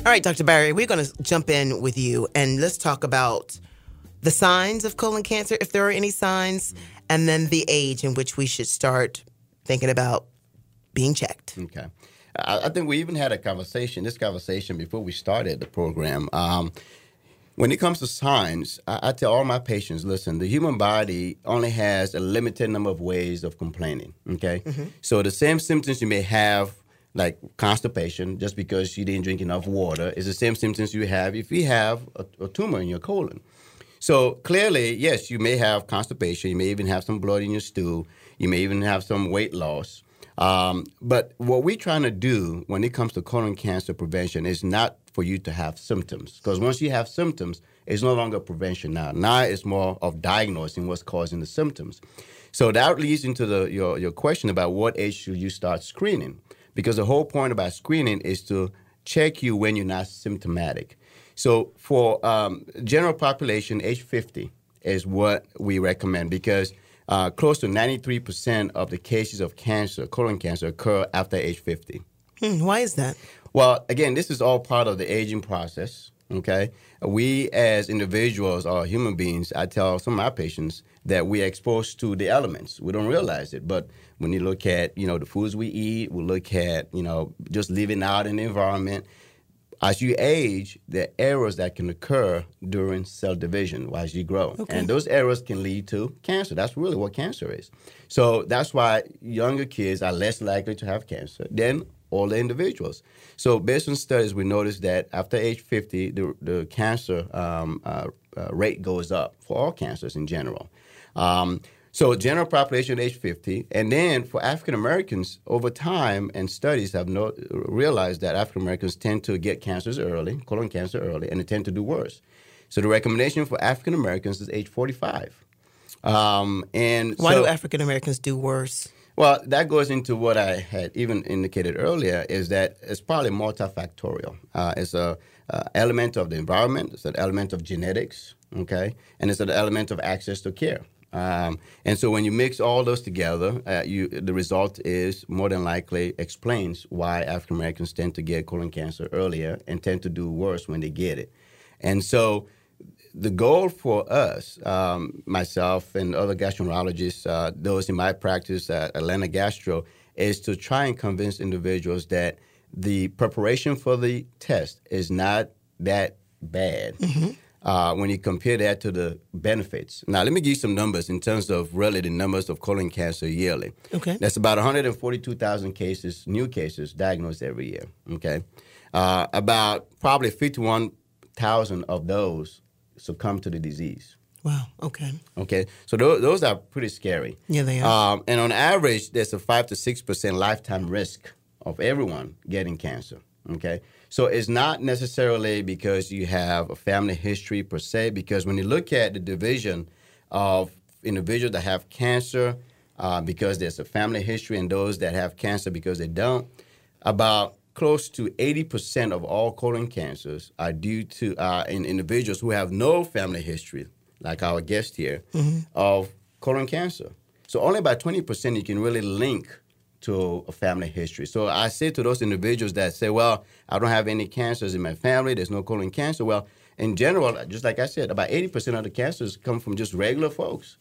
All right, Dr. Barry, we're going to jump in with you and let's talk about the signs of colon cancer, if there are any signs, and then the age in which we should start thinking about being checked. Okay. I think we even had this conversation before we started the program. When it comes to signs, I tell all my patients, listen, the human body only has a limited number of ways of complaining, okay? Mm-hmm. So the same symptoms you may have, like constipation, just because you didn't drink enough water, is the same symptoms you have if you have a tumor in your colon. So clearly, yes, you may have constipation. You may even have some blood in your stool. You may even have some weight loss. But what we're trying to do when it comes to colon cancer prevention is not for you to have symptoms. Because once you have symptoms, it's no longer prevention now. Now it's more of diagnosing what's causing the symptoms. So that leads into your question about what age should you start screening. Because the whole point about screening is to check you when you're not symptomatic. So for general population, age 50 is what we recommend because close to 93% of the cases of cancer, colon cancer, occur after age 50. Why is that? Well, again, this is all part of the aging process, okay? We as individuals or human beings, I tell some of my patients that we are exposed to the elements. We don't realize it, but when you look at, the foods we eat, we look at, just living out in the environment, as you age, there are errors that can occur during cell division as you grow. Okay. And those errors can lead to cancer. That's really what cancer is. So that's why younger kids are less likely to have cancer than older individuals. So based on studies, we noticed that after age 50, the cancer rate goes up for all cancers in general. So general population age 50, and then for African Americans, over time, and studies have realized that African Americans tend to get cancers early, colon cancer early, and they tend to do worse. So the recommendation for African Americans is age 45. Why do African Americans do worse? Well, that goes into what I had even indicated earlier, is that it's probably multifactorial. It's an element of the environment, it's an element of genetics, okay, and it's an element of access to care. And so when you mix all those together, the result is more than likely explains why African Americans tend to get colon cancer earlier and tend to do worse when they get it. And so the goal for us, myself and other gastroenterologists, those in my practice at Atlanta Gastro, is to try and convince individuals that the preparation for the test is not that bad. Mm-hmm. When you compare that to the benefits. Now, let me give you some numbers in terms of really the numbers of colon cancer yearly. Okay. That's about 142,000 cases, new cases, diagnosed every year, okay? About probably 51,000 of those succumb to the disease. Wow, okay. Okay, so those are pretty scary. Yeah, they are. And on average, there's a 5 to 6% lifetime risk of everyone getting cancer, okay? So it's not necessarily because you have a family history per se, because when you look at the division of individuals that have cancer because there's a family history and those that have cancer because they don't, about close to 80% of all colon cancers are due to in individuals who have no family history, like our guest here, mm-hmm. of colon cancer. So only about 20% you can really link to a family history. So I say to those individuals that say, well, I don't have any cancers in my family, there's no colon cancer. Well, in general, just like I said, about 80% of the cancers come from just regular folks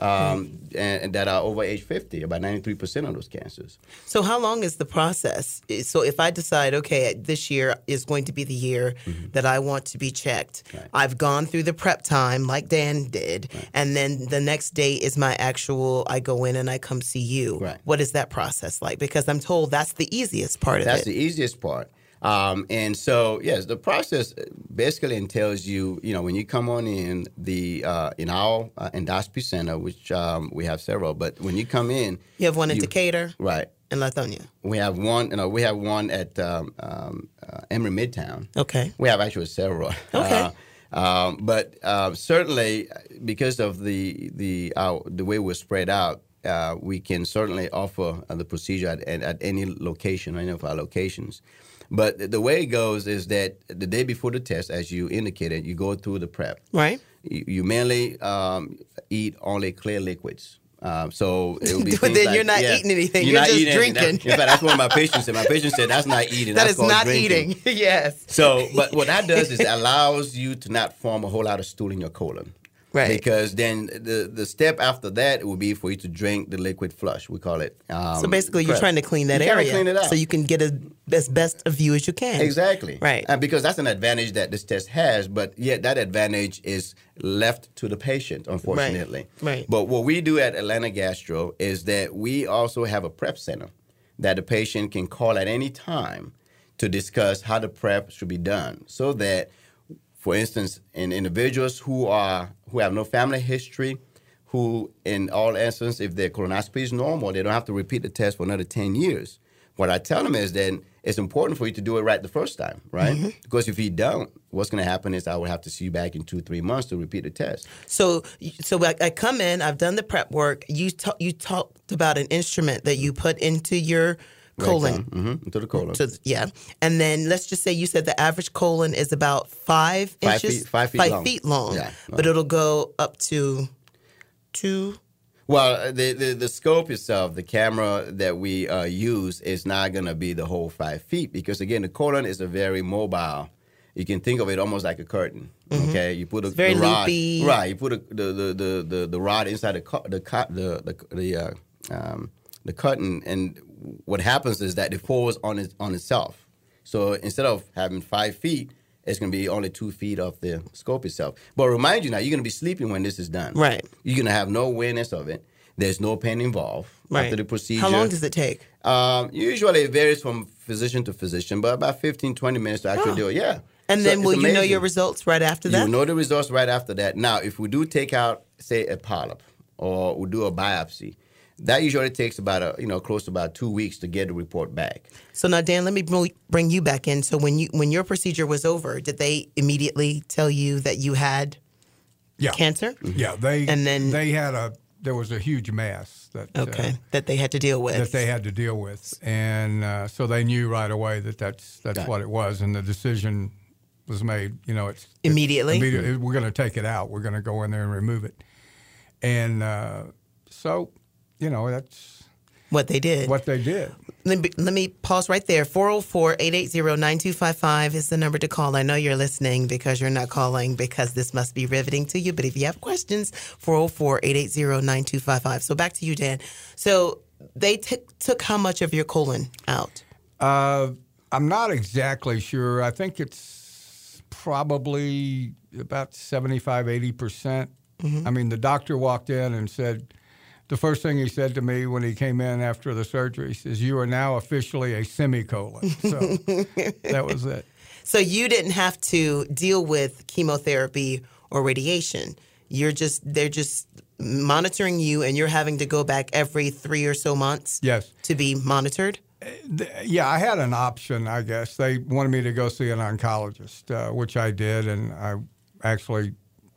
and that are over age 50, about 93% of those cancers. So how long is the process? So if I decide, okay, this year is going to be the year mm-hmm. that I want to be checked, right. I've gone through the prep time like Dan did, right. and then the next day is my actual, I go in and I come see you. Right. What is that process like? Because I'm told that's the easiest part of it. That's the easiest part. And so, yes, the process basically entails you, when you come on in in our endoscopy center, which we have several, but when you come in. You have one in Decatur? Right. And Lithonia? We have one, at Emory Midtown. Okay. We have actually several. Okay. But certainly because of the way we're spread out, we can certainly offer the procedure at any location, any of our locations. But the way it goes is that the day before the test, as you indicated, you go through the prep. Right. You mainly eat only clear liquids. So it would be But then you're not eating anything. You're just drinking. In fact, that's what my patient said. My patient said that's not eating. That that's is not drinking. eating. Yes. So, but what that does is it allows you to not form a whole lot of stool in your colon. Right. Because then the step after that would be for you to drink the liquid flush. We call it. So basically, you're trying to clean that area clean it out. so you can get as best a view as you can. Exactly. Right. Because that's an advantage that this test has, but yet that advantage is left to the patient, unfortunately. Right. But what we do at Atlanta Gastro is that we also have a prep center that the patient can call at any time to discuss how the prep should be done, so that, for instance, in individuals who have no family history, who in all essence, if their colonoscopy is normal, they don't have to repeat the test for another 10 years. What I tell them is then it's important for you to do it right the first time, right? Mm-hmm. Because if you don't, what's going to happen is I will have to see you back in 2-3 months to repeat the test. So I come in, I've done the prep work. You talked about an instrument that you put into your colon. Into the colon. And then let's just say you said the average colon is about 5 inches? 5 feet long. Yeah. But it'll go up to 2. Well, the scope itself, the camera that we use is not going to be the whole 5 feet because, again, the colon is a very mobile. You can think of it almost like a curtain. Mm-hmm. Okay, you put the rod, loopy. Right? You put the rod inside the curtain, and what happens is that it falls on itself. So instead of having 5 feet, it's going to be only 2 feet off the scope itself. But remind you now, you're going to be sleeping when this is done. Right. You're going to have no awareness of it. There's no pain involved after the procedure. How long does it take? Usually it varies from physician to physician, but about 15, 20 minutes to actually do it. Yeah. And then will you know your results right after that? You'll know the results right after that. Now, if we do take out, say, a polyp or we do a biopsy, that usually takes about close to about 2 weeks to get the report back. So now, Dan, let me bring you back in. So when your procedure was over, did they immediately tell you that you had cancer? Yeah, there was a huge mass that they had to deal with. And so they knew right away that's what it was, and the decision was made. Immediately. We're going to take it out. We're going to go in there and remove it, and so. That's what they did. Let me pause right there. 404-880-9255 is the number to call. I know you're listening because you're not calling because this must be riveting to you. But if you have questions, 404-880-9255. So back to you, Dan. So they took how much of your colon out? I'm not exactly sure. I think it's probably about 75, 80%. Mm-hmm. I mean, the doctor walked in and said, the first thing he said to me when he came in after the surgery, he says, "You are now officially a semicolon." So that was it. So you didn't have to deal with chemotherapy or radiation. They're just monitoring you, and you're having to go back every 3 or so months. Yes. To be monitored. Yeah, I had an option, I guess. They wanted me to go see an oncologist, which I did, and I actually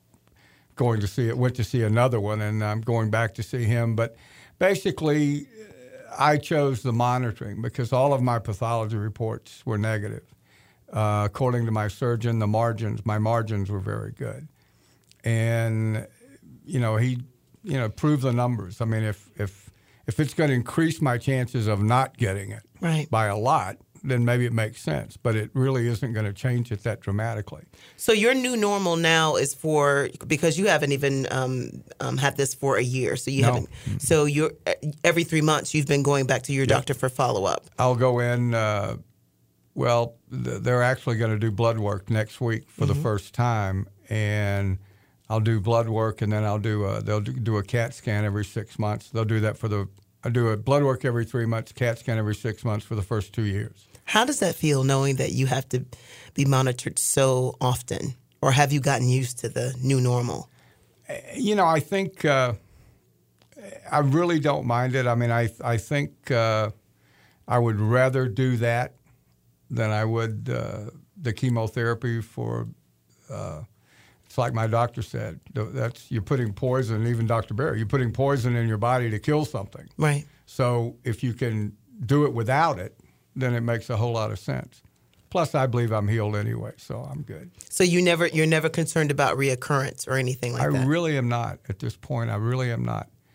went to see another one, and I'm going back to see him. But basically, I chose the monitoring because all of my pathology reports were negative. According to my surgeon, my margins were very good. And, he, proved the numbers. I mean, if it's going to increase my chances of not getting it by a lot, then maybe it makes sense. But it really isn't going to change it that dramatically. So your new normal now is because you haven't even had this for a year. So you haven't. So you're every 3 months you've been going back to your doctor for follow-up. I'll go in. They're actually going to do blood work next week for the first time, and I'll do blood work, and then they'll do a CAT scan every 6 months. They'll do that I do a blood work every 3 months, CAT scan every 6 months for the first 2 years. How does that feel, knowing that you have to be monitored so often? Or have you gotten used to the new normal? I think I really don't mind it. I mean, I think I would rather do that than I would the chemotherapy for. It's like my doctor said. You're putting poison. Even Dr. Berry, you're putting poison in your body to kill something. Right. So if you can do it without it, then it makes a whole lot of sense. Plus, I believe I'm healed anyway, so I'm good. So you're never concerned about reoccurrence or anything like that? I really am not at this point. I really am not.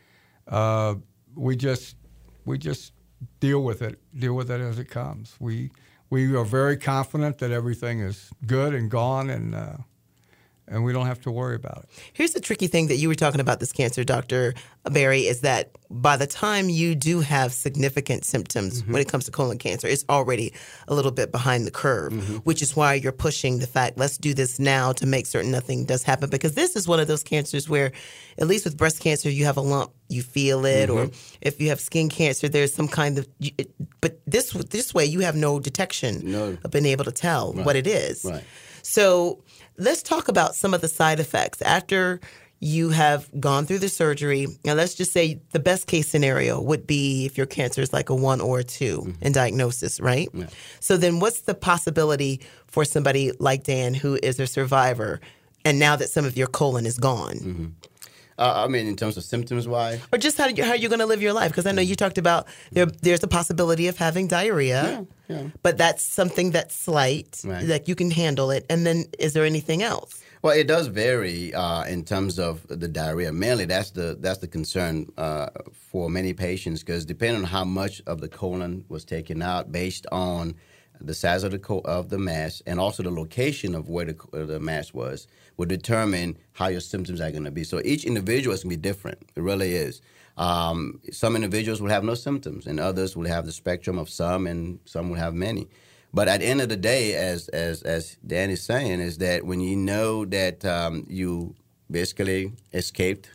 we just deal with it as it comes. We are very confident that everything is good and gone, and we don't have to worry about it. Here's the tricky thing that you were talking about this cancer, Dr. Berry, is that by the time you do have significant symptoms when it comes to colon cancer, it's already a little bit behind the curve, which is why you're pushing the fact, let's do this now to make certain nothing does happen. Because this is one of those cancers where, at least with breast cancer, you have a lump, you feel it, or if you have skin cancer, there's some kind of, but this way you have no detection of being able to tell what it is. Right. So let's talk about some of the side effects after you have gone through the surgery. Now, let's just say the best case scenario would be if your cancer is like a 1 or a 2 in diagnosis, right? Yeah. So then what's the possibility for somebody like Dan who is a survivor and now that some of your colon is gone? I mean, in terms of symptoms-wise? Or just how you're going to live your life. Because I know you talked about there's a possibility of having diarrhea, but that's something that's slight, like you can handle it. And then is there anything else? Well, it does vary in terms of the diarrhea. Mainly, that's the concern for many patients, because depending on how much of the colon was taken out based on the size of the mass and also the location of where the mass was, will determine how your symptoms are going to be. So each individual is going to be different. It really is. Some individuals will have no symptoms, and others will have the spectrum of some, and some will have many. But at the end of the day, as Dan is saying, is that when you know that you basically escaped,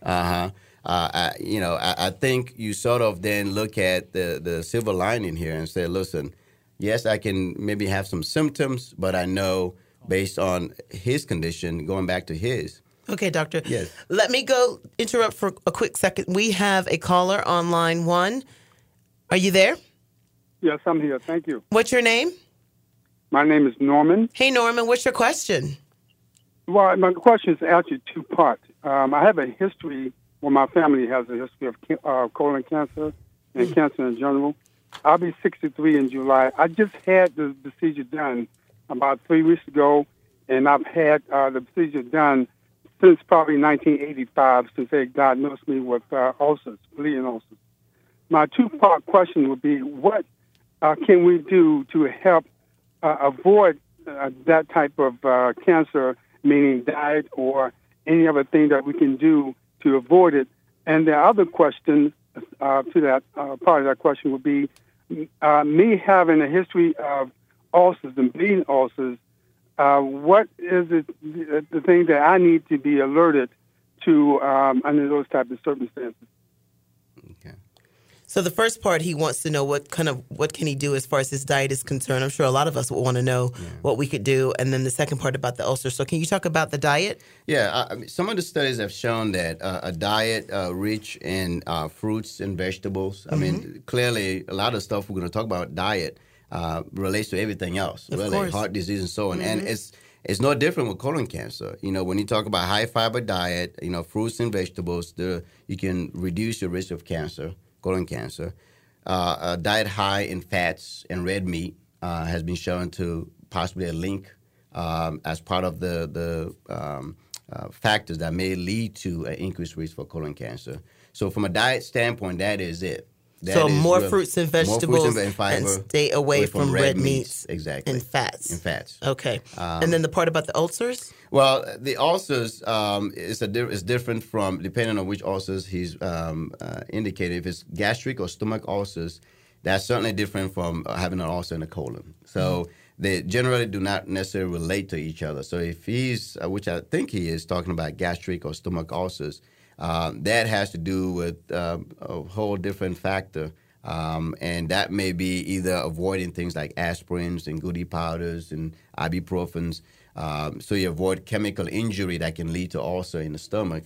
I think you sort of then look at the silver lining here and say, listen, yes, I can maybe have some symptoms, but I know based on his condition, going back to his. Okay, doctor. Yes. Let me go interrupt for a quick second. We have a caller on line 1. Are you there? Yes, I'm here. Thank you. What's your name? My name is Norman. Hey, Norman. What's your question? Well, my question is actually 2 parts. I have a history, my family has a history of colon cancer and cancer in general. I'll be 63 in July. I just had the procedure done about 3 weeks ago, and I've had the procedure done since probably 1985, since they diagnosed me with ulcers, bleeding ulcers. My 2-part question would be, what can we do to help avoid that type of cancer, meaning diet or any other thing that we can do to avoid it? And the other question to that part of that question would be, me having a history of ulcers and bleeding ulcers, what is the thing that I need to be alerted to under those types of circumstances? Okay. So the first part, he wants to know what can he do as far as his diet is concerned. I'm sure a lot of us will want to know what we could do. And then the second part about the ulcer. So can you talk about the diet? Yeah, some of the studies have shown that a diet rich in fruits and vegetables. I mean, clearly, a lot of stuff we're going to talk about diet relates to everything else, of really, course. Heart disease and so on. And it's no different with colon cancer. You know, when you talk about high fiber diet, fruits and vegetables, you can reduce your risk of cancer. Colon cancer. A diet high in fats and red meat has been shown to possibly a link as part of the factors that may lead to an increased risk for colon cancer. So from a diet standpoint, that is it. So more fruits and vegetables and stay away from red meats exactly. and fats. Okay. And then the part about the ulcers? Well, the ulcers is different from, depending on which ulcers he's indicated. If it's gastric or stomach ulcers, that's certainly different from having an ulcer in the colon. So they generally do not necessarily relate to each other. So if he's, which I think he is, talking about gastric or stomach ulcers, that has to do with a whole different factor. And that may be either avoiding things like aspirins and goody powders and ibuprofens. So you avoid chemical injury that can lead to ulcer in the stomach.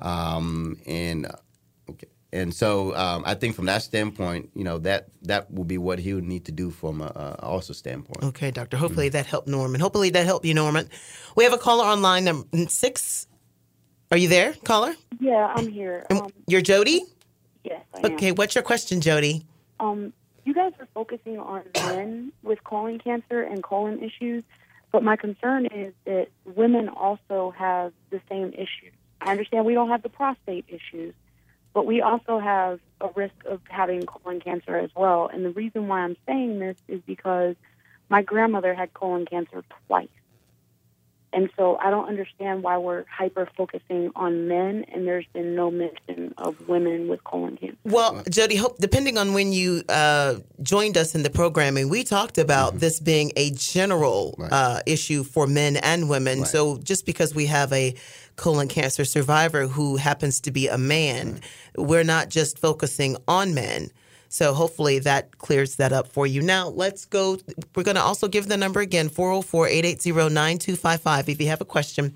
And so I think from that standpoint, that will be what he would need to do from an ulcer standpoint. Okay, doctor. Hopefully that helped Norman. Hopefully that helped you, Norman. We have a caller on line number 6. Are you there, caller? Yeah, I'm here. You're Jody? Yes, I am. Okay, what's your question, Jody? You guys are focusing on men with colon cancer and colon issues, but my concern is that women also have the same issues. I understand we don't have the prostate issues, But we also have a risk of having colon cancer as well. And the reason why I'm saying this is because my grandmother had colon cancer twice. And so I don't understand why we're hyper-focusing on men, and there's been no mention of women with colon cancer. Well, Jody, depending on when you joined us in the programming, we talked about this being a general issue for men and women. Right. So just because we have a colon cancer survivor who happens to be a man, we're not just focusing on men. So hopefully that clears that up for you. Now, let's go. We're going to also give the number again, 404-880-9255. If you have a question,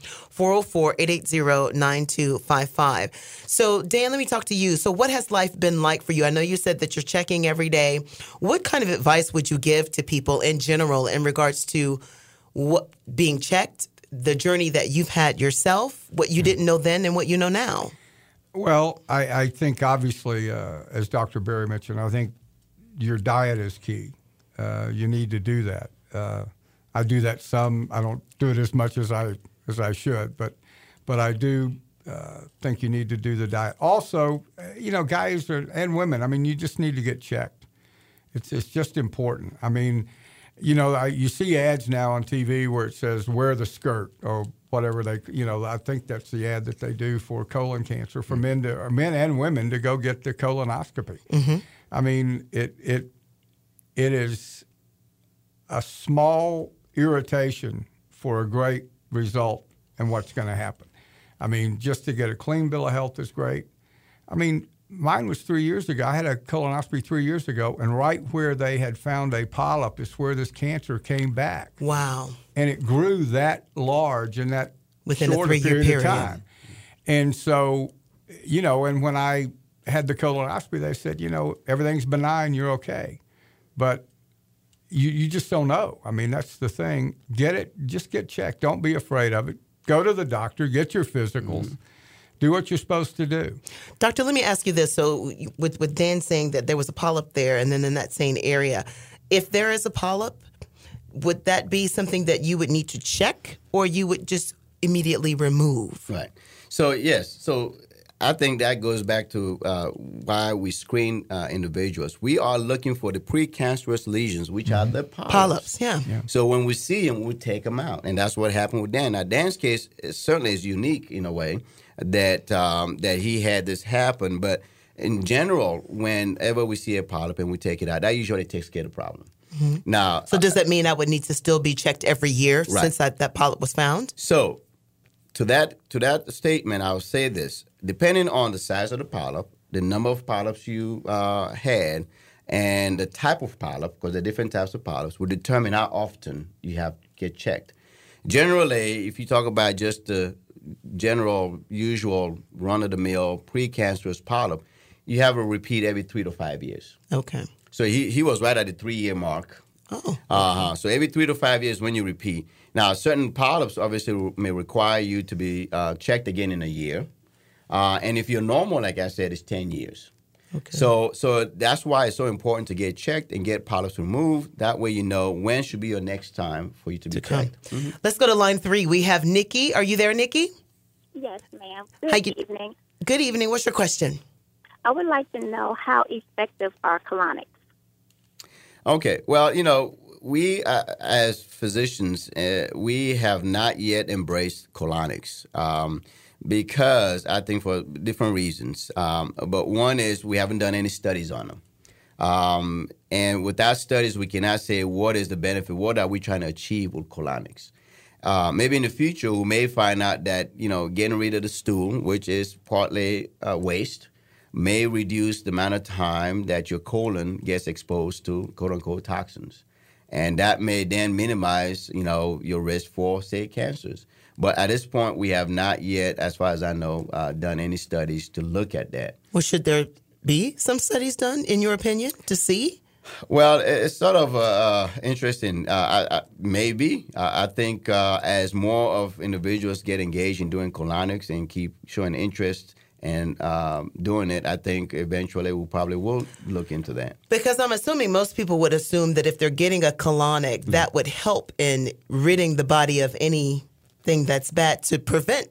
404-880-9255. So, Dan, let me talk to you. So what has life been like for you? I know you said that you're checking every day. What kind of advice would you give to people in general in regards to what being checked, the journey that you've had yourself, what you didn't know then and what you know now? Well, I think obviously, as Dr. Berry mentioned, I think your diet is key. You need to do that. I do that some. I don't do it as much as I should, but I do think you need to do the diet. Also, guys and women. I mean, you just need to get checked. It's just important. I mean, you see ads now on TV where it says wear the skirt or whatever I think that's the ad that they do for colon cancer for men and women to go get the colonoscopy. Mm-hmm. I mean, it is a small irritation for a great result and what's going to happen. I mean, just to get a clean bill of health is great. I mean, mine was 3 years ago. I had a colonoscopy 3 years ago, and right where they had found a polyp is where this cancer came back. Wow. And it grew that large in that within short a 3-year period of time. And so, and when I had the colonoscopy, they said, everything's benign, you're okay. But you just don't know. I mean, that's the thing. Just get checked. Don't be afraid of it. Go to the doctor, get your physicals. Mm-hmm. Do what you're supposed to do. Doctor, let me ask you this. So with Dan saying that there was a polyp there and then in that same area, if there is a polyp, would that be something that you would need to check or you would just immediately remove? Right. So, yes. So I think that goes back to why we screen individuals. We are looking for the precancerous lesions, which are the polyps. Polyps, yeah. So when we see them, we take them out. And that's what happened with Dan. Now, Dan's case certainly is unique in a way that he had this happen. But in general, whenever we see a polyp and we take it out, that usually takes care of the problem. Mm-hmm. Now, so does that mean I would need to still be checked every year since that polyp was found? So to that statement, I'll say this. Depending on the size of the polyp, the number of polyps you had, and the type of polyp, because there are different types of polyps, will determine how often you have to get checked. Generally, if you talk about just the general, usual, run-of-the-mill precancerous polyp, you have a repeat every 3 to 5 years. Okay. So he was right at the 3-year mark. Oh. So every 3 to 5 years when you repeat. Now, certain polyps obviously may require you to be checked again in a year. And if you're normal, like I said, it's 10 years. Okay. So that's why it's so important to get checked and get polyps removed. That way you know when should be your next time for you to be checked. Mm-hmm. Let's go to line 3. We have Nikki. Are you there, Nikki? Yes, ma'am. Good evening. Good evening. What's your question? I would like to know how effective are colonics? Okay. Well, we as physicians, we have not yet embraced colonics. Because I think for different reasons. But one is we haven't done any studies on them. And without studies, we cannot say what is the benefit, what are we trying to achieve with colonics. Maybe in the future, we may find out that, getting rid of the stool, which is partly waste, may reduce the amount of time that your colon gets exposed to quote-unquote toxins. And that may then minimize, your risk for, say, cancers. But at this point, we have not yet, as far as I know, done any studies to look at that. Well, should there be some studies done, in your opinion, to see? Well, it's sort of interesting. Maybe. I think as more of individuals get engaged in doing colonics and keep showing interest and doing it, I think eventually we probably will look into that. Because I'm assuming most people would assume that if they're getting a colonic, that would help in ridding the body of anything that's bad to prevent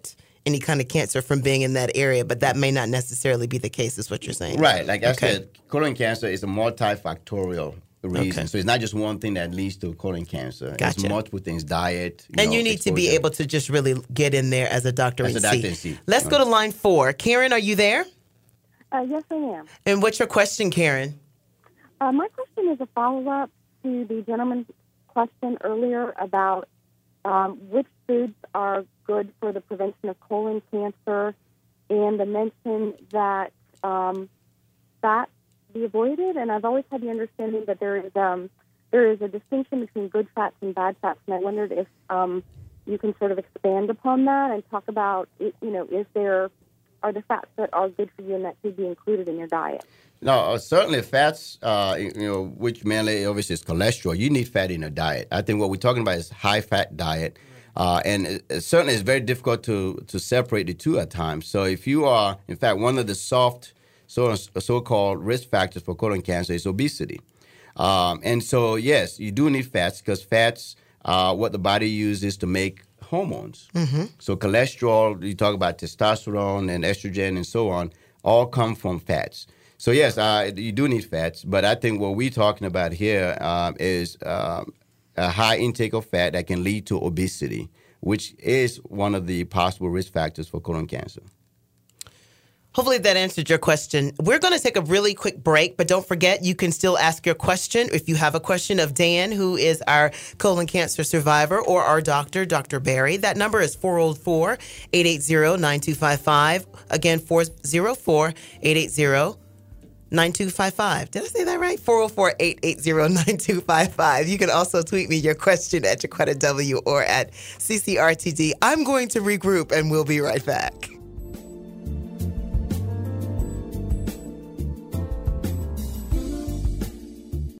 any kind of cancer from being in that area, but that may not necessarily be the case, is what you're saying. Right. Like I said, colon cancer is a multifactorial reason. Okay. So it's not just one thing that leads to colon cancer. Gotcha. It's multiple things, diet. And you need to be able to just really get in there as a doctor and see. Let's go to line 4. Karen, are you there? Yes, I am. And what's your question, Karen? My question is a follow-up to the gentleman's question earlier about which foods are good for the prevention of colon cancer, and the mention that fat be avoided. And I've always had the understanding that there is a distinction between good fats and bad fats, and I wondered if you can sort of expand upon that and talk about, are the fats that are good for you and that should be included in your diet? No, certainly fats, which mainly obviously is cholesterol. You need fat in your diet. I think what we're talking about is high-fat diet. And it certainly it's very difficult to separate the two at times. So if you are, in fact, one of the so-called risk factors for colon cancer is obesity. And so, yes, you do need fats because fats, what the body uses to make hormones. Mm-hmm. So cholesterol, you talk about testosterone and estrogen and so on, all come from fats. So, yes, you do need fats, but I think what we're talking about here is a high intake of fat that can lead to obesity, which is one of the possible risk factors for colon cancer. Hopefully that answered your question. We're going to take a really quick break, but don't forget you can still ask your question. If you have a question of Dan, who is our colon cancer survivor, or our doctor, Dr. Berry, that number is 404-880-9255. Again, 404-880-9255. Did I say that right? 404-880-9255. You can also tweet me your question at Jaquetta W or at CCRTD. I'm going to regroup and we'll be right back.